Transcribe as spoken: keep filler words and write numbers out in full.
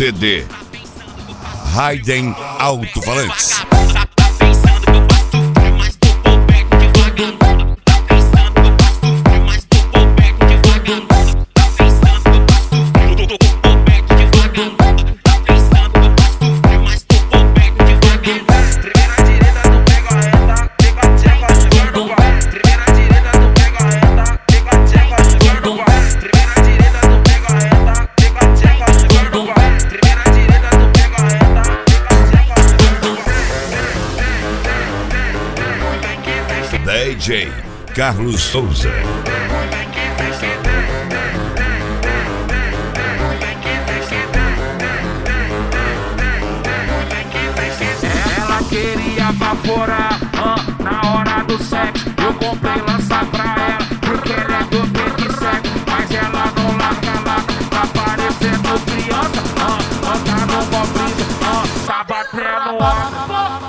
C D Raiden Alto-Falantes. D J Carlos Souza. Ela queria baforar uh, na hora do sexo. Eu comprei lança pra ela, porque ela é do peito seco. Mas ela não larga, larga, tá parecendo criança. Uh, anda no mobilismo, uh, tá batendo alto.